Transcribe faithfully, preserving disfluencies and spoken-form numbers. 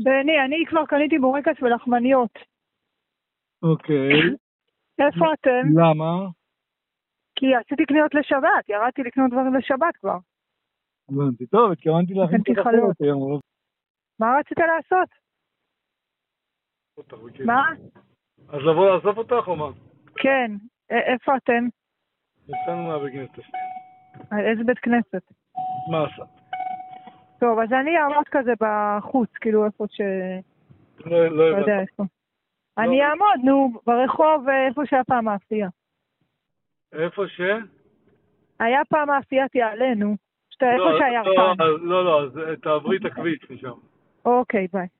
בני, אני כבר קניתי בורקס ולחמניות. אוקיי. איפה אתם? למה? כי עשיתי קניות לשבת, ירדתי לקנות דברים לשבת כבר. הבנתי. טוב, התכוונתי להכין קניתי קצת חלות. אחרת היום. מה רצית לעשות? מה? אז לבוא לאסוף אותך או מה? כן, א- איפה אתם? יצאנו מהבית כנסת. על איזה בית כנסת? מה עשה? טוב, אז אני אעמוד כזה בחוץ, כאילו איפה ש... לא לא יודע הבנתי. איפה. אני אעמוד, נו, ברחוב איפה שהיה פעם מאפייה. איפה ש? היה פעם מאפיית יעלה, נו. שאתה איפה לא, שהיה לא, פעם. אז- לא, לא, אז תעברי את הכביש משם. אוקיי, ביי.